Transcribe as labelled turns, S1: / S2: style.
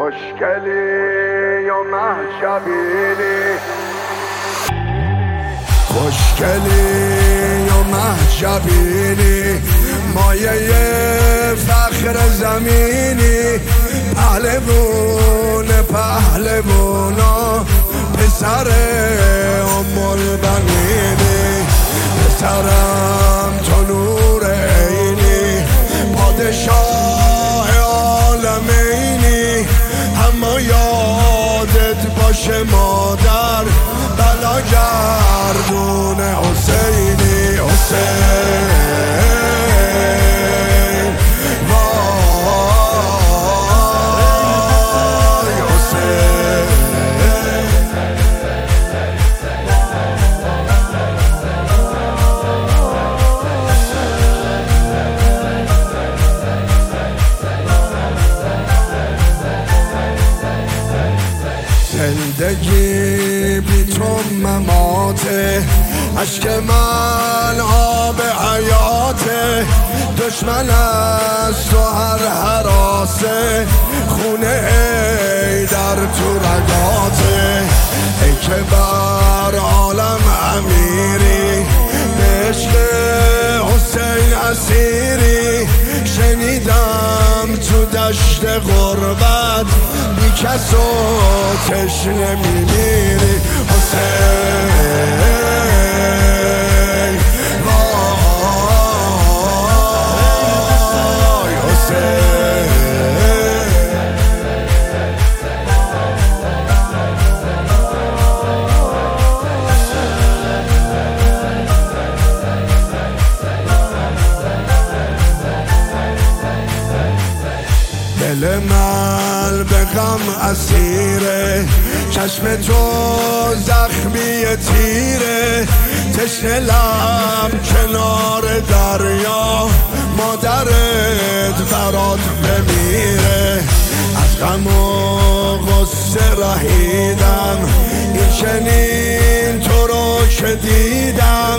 S1: خوشگلی یا محجبینی، خوشگلی یا محجبینی، مایه فخر زمینی، پهلوون پهلوونا، پسر ام البنینی، پسرم تو نور عینی، پادشاه عالمینی، اما یادت باشه مادر بلا گردون حسینی، حسین زندگی بی تو مماته، عشق من آب حیاته، دشمن از تو هر حراسه، خونه در تو رگاته، ای که بر عالم امیری، به عشق حسین اسیری، شنیدم تو دشت غربت بی کس و تشنه میمیری، حسین وای حسین. دل من به غم اسیره، چشم تو زخمی تیره، تشنه لب کنار دریا، مادرت برات بمیره، از غم و غصه رهیدم، این چنین تو رو که دیدم،